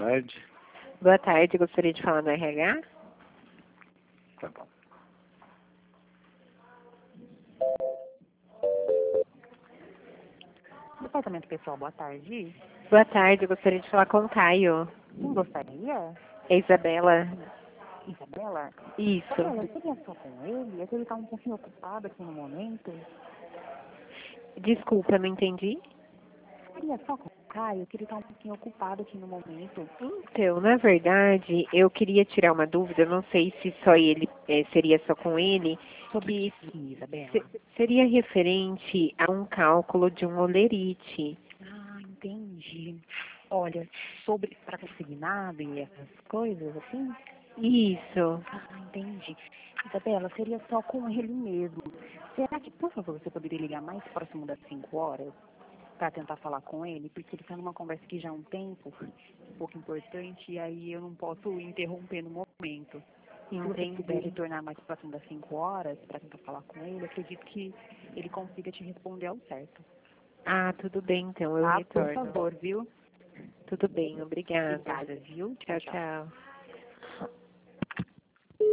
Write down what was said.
tarde. Boa tarde, gostaria de falar no RH? Tá bom. Departamento pessoal, boa tarde. Boa tarde, gostaria de falar com o Caio. Quem gostaria? É Isabela? Isabela? Isso. Isabela, seria só com ele? É que ele está um pouquinho ocupado aqui no momento. Desculpa, não entendi. Seria só com o Caio, que ele está um pouquinho ocupado aqui no momento. Então, na verdade, eu queria tirar uma dúvida, eu não sei se só ele, seria só com ele, Sobre que que, Isabela? seria referente a um cálculo de um olerite. Ah, entendi. Olha, sobre para consignado e essas coisas assim? Isso. Ah, entendi. Isabela, seria só com ele mesmo. Será que, por favor, você poderia ligar mais próximo das 5 horas para tentar falar com ele? Porque ele está numa conversa aqui já há um tempo, um pouco importante, e aí eu não posso interromper no momento. Se você puder Entendi. retornar mais próximo das 5 horas para tentar falar com ele, acredito que ele consiga te responder ao certo. Ah, tudo bem, então, eu Tá? Por retorno. favor, viu? Tudo bem, obrigada. Obrigada, viu? Tchau, tchau.